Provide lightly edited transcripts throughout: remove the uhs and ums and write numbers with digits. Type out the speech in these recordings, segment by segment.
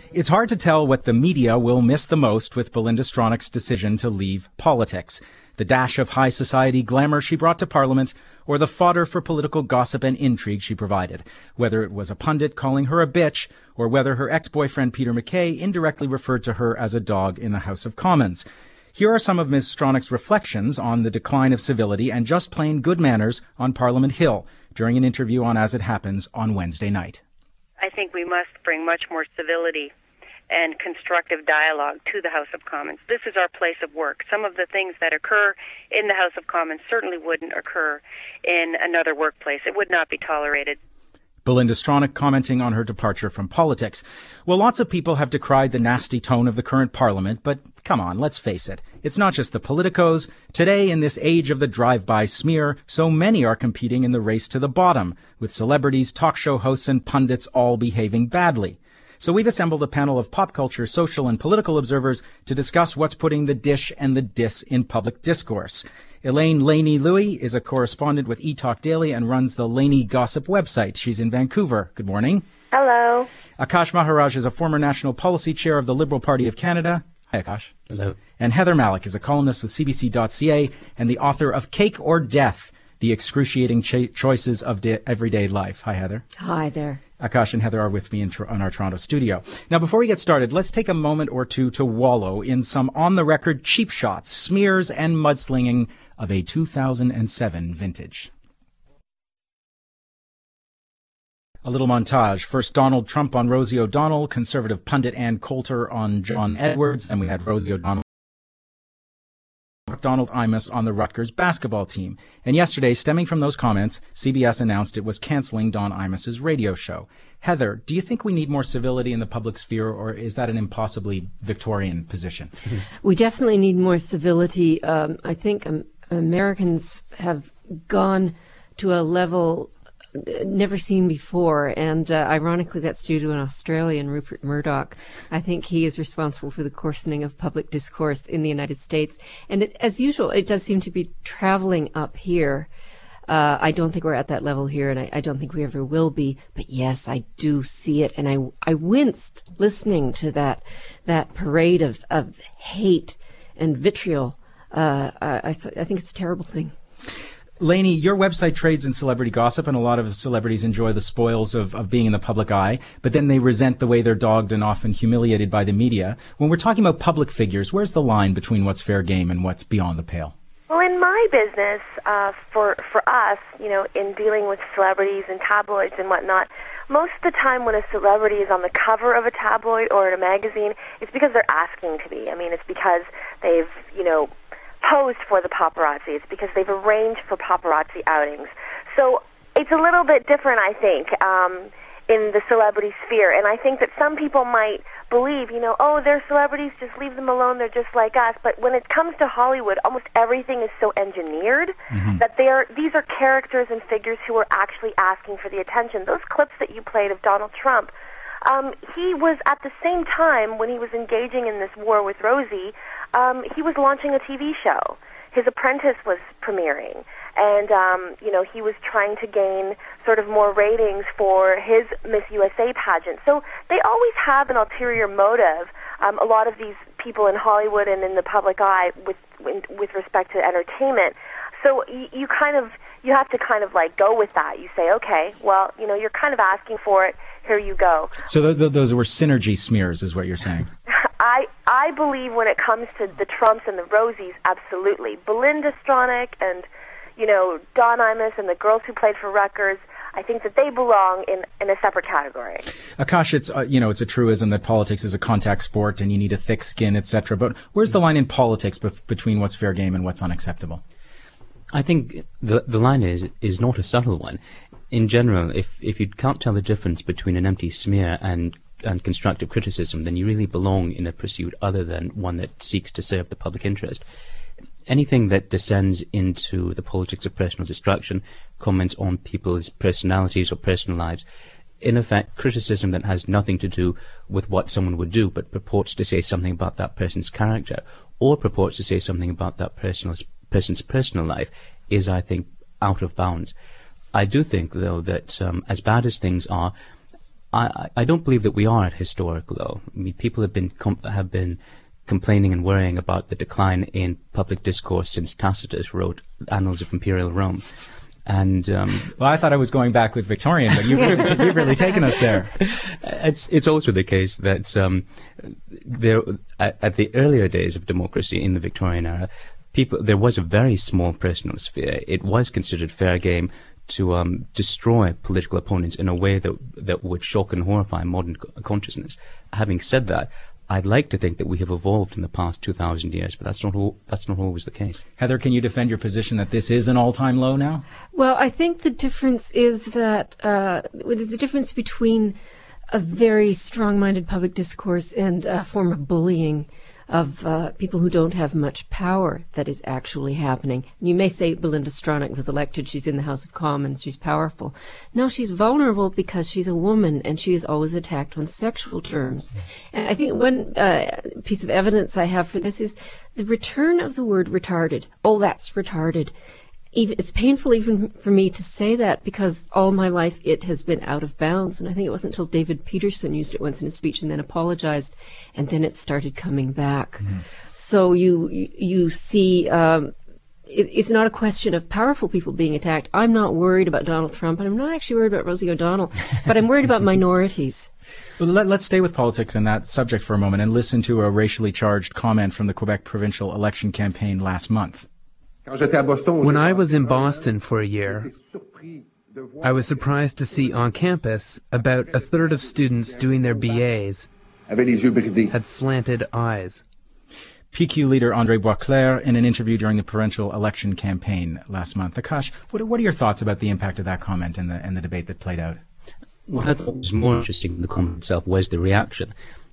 It's hard to tell what the media will miss the most with Belinda Stronach's decision to leave politics. The dash of high society glamour she brought to Parliament, or the fodder for political gossip and intrigue she provided. Whether it was a pundit calling her a bitch, or whether her ex-boyfriend Peter MacKay indirectly referred to her as a dog in the House of Commons. Here are some of Ms. Stronach's reflections on the decline of civility and just plain good manners on Parliament Hill during an interview on As It Happens on Wednesday night. I think we must bring much more civility and constructive dialogue to the House of Commons. This is our place of work. Some of the things that occur in the House of Commons certainly wouldn't occur in another workplace. It would not be tolerated. Belinda Stronach commenting on her departure from politics. Well, lots of people have decried the nasty tone of the current Parliament, but come on, let's face it. It's not just the politicos. Today, in this age of the drive-by smear, so many are competing in the race to the bottom, with celebrities, talk show hosts, and pundits all behaving badly. So we've assembled a panel of pop culture, social, and political observers to discuss what's putting the dish and the dis in public discourse. Elaine Laney-Louie is a correspondent with eTalk Daily and runs the Laney Gossip website. She's in Vancouver. Good morning. Hello. Akash Maharaj is a former National Policy Chair of the Liberal Party of Canada. Hi, Akash. Hello. And Heather Malik is a columnist with CBC.ca and the author of Cake or Death, The Excruciating Choices of Everyday Life. Hi, Heather. Hi there. Akash and Heather are with me on our Toronto studio. Now, before we get started, let's take a moment or two to wallow in some on-the-record cheap shots, smears, and mudslinging of a 2007 vintage. A little montage. First, Donald Trump on Rosie O'Donnell, conservative pundit Ann Coulter on John Edwards, and we had Rosie O'Donnell. Donald Imus on the Rutgers basketball team. And yesterday, stemming from those comments, CBS announced it was canceling Don Imus's radio show. Heather, do you think we need more civility in the public sphere, or is that an impossibly Victorian position? We definitely need more civility. I think Americans have gone to a level never seen before, and ironically that's due to an Australian, Rupert Murdoch. I think he is responsible for the coarsening of public discourse in the United States, and as usual it does seem to be traveling up here. I don't think we're at that level here, and I don't think we ever will be, but yes, I do see it, and I winced listening to that parade of hate and vitriol. I think it's a terrible thing. Laney, your website trades in celebrity gossip, and a lot of celebrities enjoy the spoils of being in the public eye, but then they resent the way they're dogged and often humiliated by the media. When we're talking about public figures, where's the line between what's fair game and what's beyond the pale? Well, in my business, for us, in dealing with celebrities and tabloids and whatnot, most of the time when a celebrity is on the cover of a tabloid or in a magazine, it's because they're asking to be. I mean, it's because they've, posed for the paparazzi. It's because they've arranged for paparazzi outings. So it's a little bit different, I think, in the celebrity sphere. And I think that some people might believe, oh, they're celebrities, just leave them alone, they're just like us. But when it comes to Hollywood, almost everything is so engineered that these are characters and figures who are actually asking for the attention. Those clips that you played of Donald Trump, he was at the same time when he was engaging in this war with Rosie, he was launching a TV show. His Apprentice was premiering, and he was trying to gain sort of more ratings for his Miss USA pageant. So they always have an ulterior motive. A lot of these people in Hollywood and in the public eye with respect to entertainment. So you have to kind of like go with that. You say, okay, well, you're kind of asking for it. Here you go. So those were synergy smears, is what you're saying. I believe when it comes to the Trumps and the Rosies, absolutely. Belinda Stronach and, Don Imus and the girls who played for Rutgers, I think that they belong in a separate category. Akash, it's it's a truism that politics is a contact sport and you need a thick skin, etc. But where's the line in politics between what's fair game and what's unacceptable? I think the line is not a subtle one. In general, if you can't tell the difference between an empty smear and constructive criticism, then you really belong in a pursuit other than one that seeks to serve the public interest. Anything that descends into the politics of personal destruction, comments on people's personalities or personal lives, in effect, criticism that has nothing to do with what someone would do, but purports to say something about that person's character, or purports to say something about that person's personal life, is, I think, out of bounds. I do think, though, that as bad as things are, I don't believe that we are at historic low. I mean, people have been complaining and worrying about the decline in public discourse since Tacitus wrote Annals of Imperial Rome. And well, I thought I was going back with Victorian, but you've really taken us there. It's also the case that there at the earlier days of democracy in the Victorian era, there was a very small personal sphere. It was considered fair game to destroy political opponents in a way that would shock and horrify modern consciousness. Having said that, I'd like to think that we have evolved in the past 2,000 years, but that's not always the case. Heather, can you defend your position that this is an all-time low now? Well, I think the difference is that there's the difference between a very strong-minded public discourse and a form of bullying of people who don't have much power that is actually happening. And you may say Belinda Stronach was elected, she's in the House of Commons, she's powerful. No, she's vulnerable because she's a woman and she is always attacked on sexual terms. And I think one piece of evidence I have for this is the return of the word retarded. Oh, that's retarded. It's painful even for me to say that because all my life it has been out of bounds. And I think it wasn't until David Peterson used it once in a speech and then apologized, and then it started coming back. Mm-hmm. So you see, it's not a question of powerful people being attacked. I'm not worried about Donald Trump, and I'm not actually worried about Rosie O'Donnell, but I'm worried about minorities. Well, let's stay with politics and that subject for a moment and listen to a racially charged comment from the Quebec provincial election campaign last month. When I was in Boston for a year, I was surprised to see on campus about a third of students doing their BAs had slanted eyes. PQ leader André Boisclair in an interview during the provincial election campaign last month. Akash, what are your thoughts about the impact of that comment and the debate that played out? What I thought was more interesting than the comment itself was the reaction.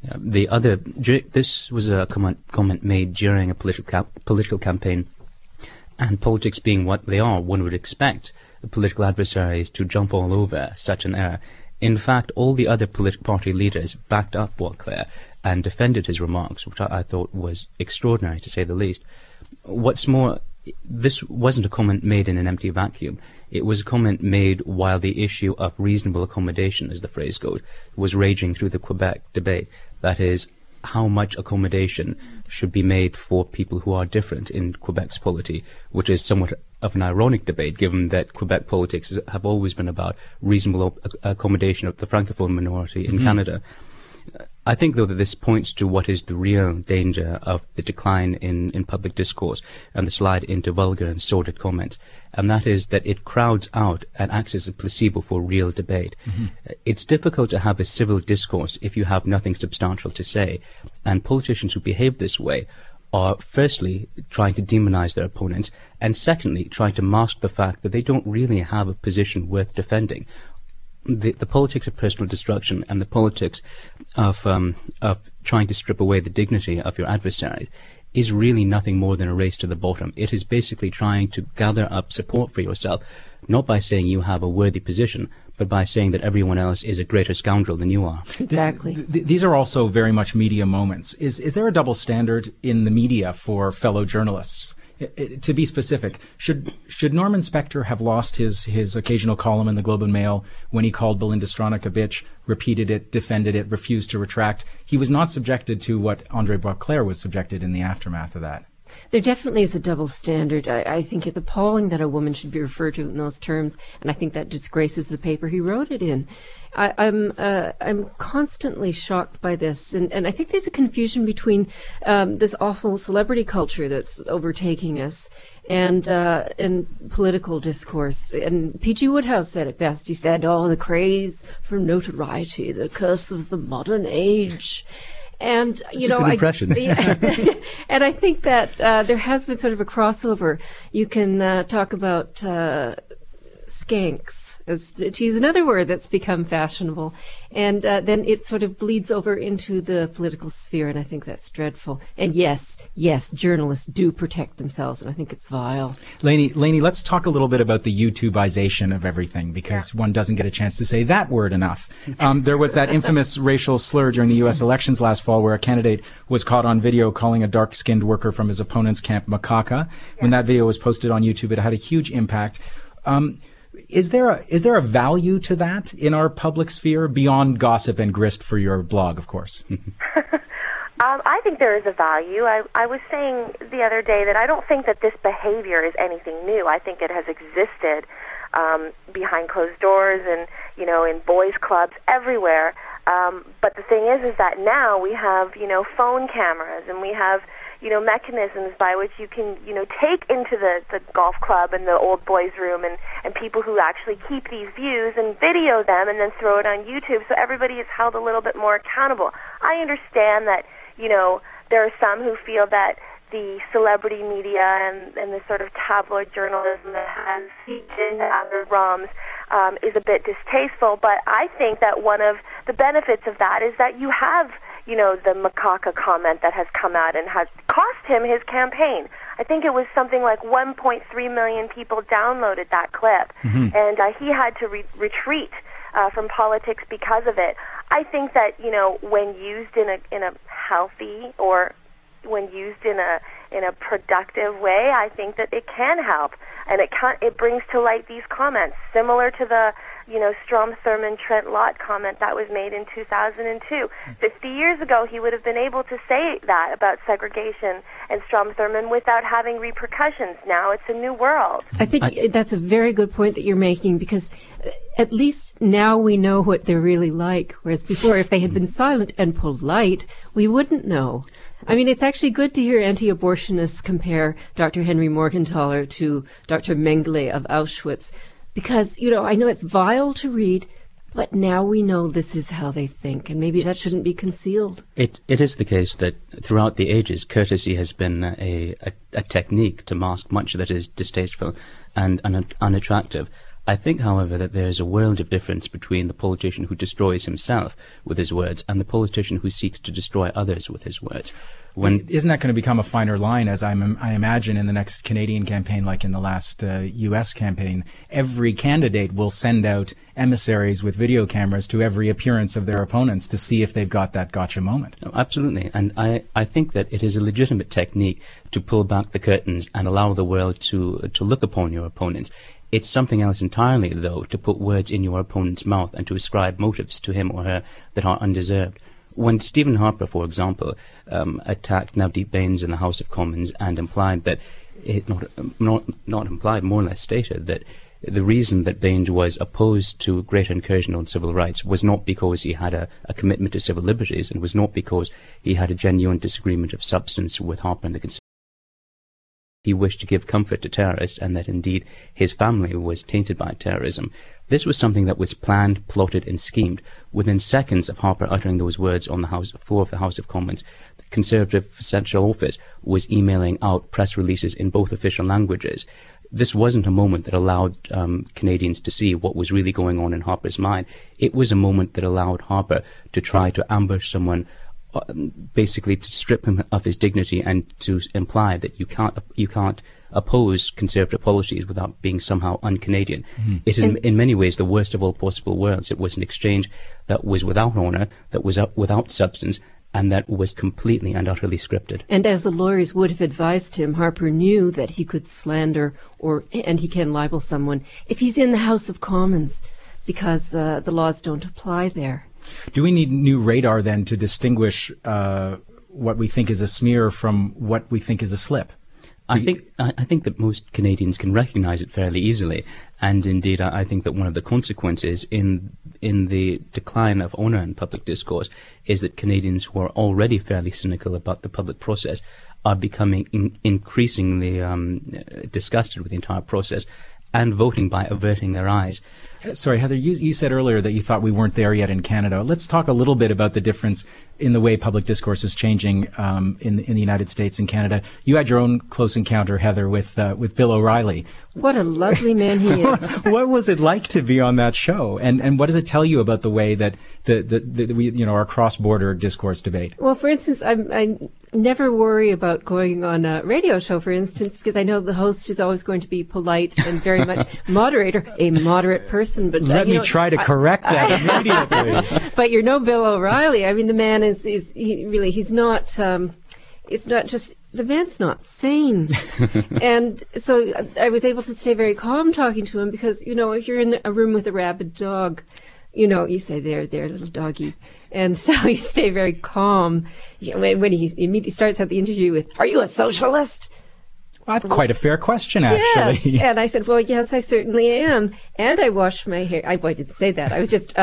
This was a comment made during a political campaign. And politics being what they are, one would expect the political adversaries to jump all over such an error. In fact, all the other political party leaders backed up Boisclair and defended his remarks, which I thought was extraordinary, to say the least. What's more, this wasn't a comment made in an empty vacuum. It was a comment made while the issue of reasonable accommodation, as the phrase goes, was raging through the Quebec debate. That is, how much accommodation should be made for people who are different in Quebec's polity, which is somewhat of an ironic debate, given that Quebec politics have always been about reasonable accommodation of the Francophone minority in Canada. I think, though, that this points to what is the real danger of the decline in public discourse and the slide into vulgar and sordid comments, and that is that it crowds out and acts as a placebo for real debate. It's difficult to have a civil discourse if you have nothing substantial to say, and politicians who behave this way are firstly trying to demonize their opponents, and secondly trying to mask the fact that they don't really have a position worth defending. The politics of personal destruction and the politics of trying to strip away the dignity of your adversaries is really nothing more than a race to the bottom. It is basically trying to gather up support for yourself, not by saying you have a worthy position, but by saying that everyone else is a greater scoundrel than you are. Exactly. These are also very much media moments. Is there a double standard in the media for fellow journalists? To be specific, should Norman Spector have lost his occasional column in the Globe and Mail when he called Belinda Stronach a bitch, repeated it, defended it, refused to retract? He was not subjected to what André Boisclair was subjected in the aftermath of that. There definitely is a double standard. I think it's appalling that a woman should be referred to in those terms, and I think that disgraces the paper he wrote it in. I'm constantly shocked by this, and I think there's a confusion between this awful celebrity culture that's overtaking us and political discourse. And P.G. Woodhouse said it best. He said, "Oh, the craze for notoriety, the curse of the modern age." And you know, and I think that there has been sort of a crossover. You can talk about skanks, to use another word that's become fashionable, and then it sort of bleeds over into the political sphere, and I think that's dreadful. And yes, journalists do protect themselves, and I think it's vile. Lainey, let's talk a little bit about the YouTubeization of everything, because one doesn't get a chance to say that word enough. There was that infamous racial slur during the U.S. elections last fall where a candidate was caught on video calling a dark-skinned worker from his opponent's camp macaca. When that video was posted on YouTube, it had a huge impact. is there a value to that in our public sphere beyond gossip and grist for your blog, of course? I think there is a value. I was saying the other day that I don't think that this behavior is anything new. I think it has existed behind closed doors and, in boys' clubs everywhere. But the thing is that now we have, phone cameras, and we have, mechanisms by which you can, take into the golf club and the old boys' room and people who actually keep these views and video them and then throw it on YouTube, so everybody is held a little bit more accountable. I understand that, there are some who feel that the celebrity media and the sort of tabloid journalism that has seeped into other realms is a bit distasteful, but I think that one of the benefits of that is that you have, the macaca comment that has come out and has cost him his campaign. I think it was something like 1.3 million people downloaded that clip, and he had to retreat from politics because of it. I think that, when used in a healthy or when used in a productive way, I think that it can help, and it brings to light these comments, similar to the Strom Thurmond Trent Lott comment that was made in 2002. 50 years ago, he would have been able to say that about segregation and Strom Thurmond without having repercussions. Now it's a new world. I think that's a very good point that you're making, because at least now we know what they're really like, whereas before, if they had been silent and polite, we wouldn't know. I mean, it's actually good to hear anti-abortionists compare Dr. Henry Morgentaler to Dr. Mengele of Auschwitz, because, I know it's vile to read, but now we know this is how they think, and maybe that shouldn't be concealed. It is the case that throughout the ages, courtesy has been a technique to mask much that is distasteful and unattractive. I think, however, that there is a world of difference between the politician who destroys himself with his words and the politician who seeks to destroy others with his words. Isn't that going to become a finer line, as I imagine in the next Canadian campaign, like in the last U.S. campaign? Every candidate will send out emissaries with video cameras to every appearance of their opponents to see if they've got that gotcha moment. Oh, absolutely. And I think that it is a legitimate technique to pull back the curtains and allow the world to look upon your opponents. It's something else entirely, though, to put words in your opponent's mouth and to ascribe motives to him or her that are undeserved. When Stephen Harper, for example, attacked Navdeep Bains in the House of Commons and implied that, not implied, more or less stated that the reason that Bains was opposed to greater incursion on civil rights was not because he had a commitment to civil liberties, and was not because he had a genuine disagreement of substance with Harper and the Conservatives. He wished to give comfort to terrorists, and that indeed his family was tainted by terrorism. This was something that was planned, plotted, and schemed. Within seconds of Harper uttering those words on the floor of the House of Commons, the Conservative Central Office was emailing out press releases in both official languages. This wasn't a moment that allowed Canadians to see what was really going on in Harper's mind. It was a moment that allowed Harper to try to ambush someone, basically to strip him of his dignity and to imply that you can't oppose conservative policies without being somehow un-Canadian. It is in many ways the worst of all possible worlds. It was an exchange that was without honour, that was without substance, and that was completely and utterly scripted. And as the lawyers would have advised him, Harper knew that he could slander and he can libel someone if he's in the House of Commons, because the laws don't apply there. Do we need new radar then to distinguish what we think is a smear from what we think is a slip? I think that most Canadians can recognise it fairly easily, and indeed I think that one of the consequences in the decline of honour in public discourse is that Canadians who are already fairly cynical about the public process are becoming increasingly disgusted with the entire process and voting by averting their eyes. Sorry, Heather, you said earlier that you thought we weren't there yet in Canada. Let's talk a little bit about the difference in the way public discourse is changing in the United States and Canada. You had your own close encounter, Heather, with Bill O'Reilly. What a lovely man he is. What was it like to be on that show? And what does it tell you about the way that our cross-border discourse debate? Well, for instance, I never worry about going on a radio show, for instance, because I know the host is always going to be polite and very much a moderate person. But let me try to correct that immediately. But you're no Bill O'Reilly. I mean, the man he's not. It's not just the man's not sane. And so I was able to stay very calm talking to him because, you know, if you're in a room with a rabid dog, you know, you say, there, little doggy. And so you stay very calm. When he immediately starts out the interview with, "Are you a socialist?" Well, that's quite a fair question, actually. Yes. And I said, "Well, yes, I certainly am. And I wash my hair." I didn't say that. I was just,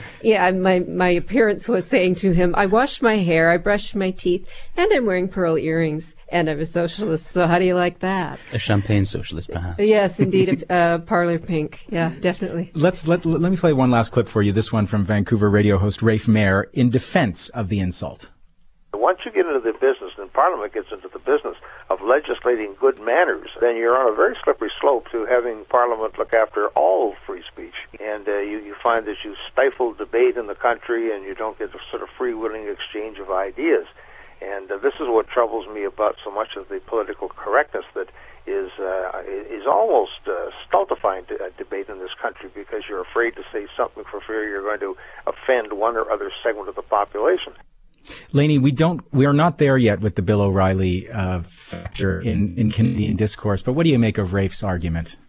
my appearance was saying to him, "I wash my hair, I brush my teeth, and I'm wearing pearl earrings, and I'm a socialist." So how do you like that? A champagne socialist, perhaps. Yes, indeed. Parlor pink. Yeah, definitely. Let me play one last clip for you. This one from Vancouver radio host Rafe Mayer in defense of the insult. Once you get into the business, and Parliament gets into the business of legislating good manners, then you're on a very slippery slope to having Parliament look after all free speech. And you find that you stifle debate in the country and you don't get a sort of freewheeling exchange of ideas. And this is what troubles me about so much of the political correctness that is almost stultifying debate in this country, because you're afraid to say something for fear you're going to offend one or other segment of the population. Lainey, we are not there yet with the Bill O'Reilly factor in Canadian discourse, but what do you make of Rafe's argument?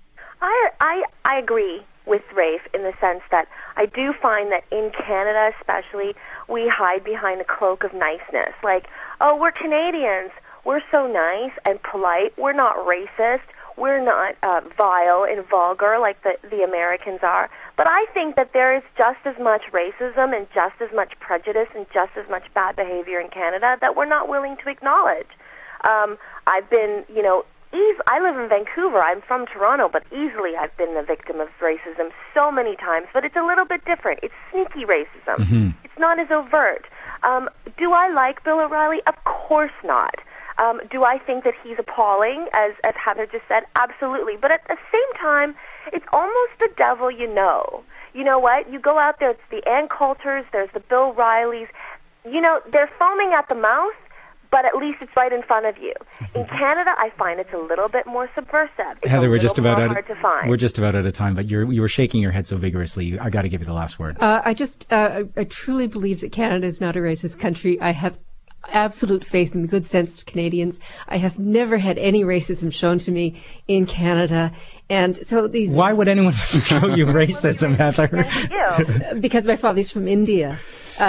I agree with Rafe in the sense that I do find that in Canada especially, we hide behind a cloak of niceness. Like, oh, we're Canadians. We're so nice and polite. We're not racist. We're not vile and vulgar like the Americans are. But I think that there is just as much racism and just as much prejudice and just as much bad behavior in Canada that we're not willing to acknowledge. I've been, I live in Vancouver. I'm from Toronto, but easily I've been the victim of racism so many times. But it's a little bit different. It's sneaky racism. Mm-hmm. It's not as overt. Do I like Bill O'Reilly? Of course not. Do I think that he's appalling, as Heather just said? Absolutely. But at the same time, it's almost the devil you know. You know what? You go out there, it's the Ann Coulters, there's the Bill Rileys. They're foaming at the mouth, but at least it's right in front of you. In Canada, I find it's a little bit more subversive. It's Heather, we're just about hard to find. We're just about out of time, but you were shaking your head so vigorously. I got to give you the last word. I truly believe that Canada is not a racist country. I have absolute faith in the good sense of Canadians. I have never had any racism shown to me in Canada. And so Why would anyone show you racism, Heather? Because my father's from India.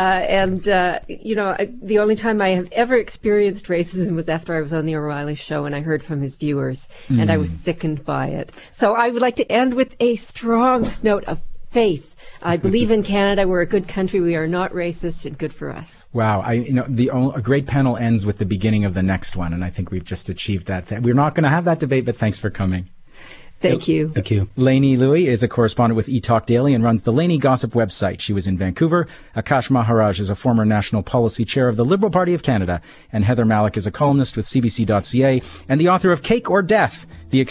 The only time I have ever experienced racism was after I was on the O'Reilly show and I heard from his viewers, and I was sickened by it. So I would like to end with a strong note of faith. I believe in Canada. We're a good country. We are not racist, and good for us. Wow. A great panel ends with the beginning of the next one, and I think we've just achieved that. We're not going to have that debate, but thanks for coming. Thank you. Thank you. Lainey Lui is a correspondent with eTalk Daily and runs the Lainey Gossip website. She was in Vancouver. Akash Maharaj is a former national policy chair of the Liberal Party of Canada. And Heather Malik is a columnist with CBC.ca and the author of Cake or Death, The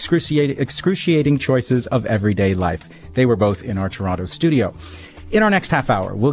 Excruciating Choices of Everyday Life. They were both in our Toronto studio. In our next half hour, we'll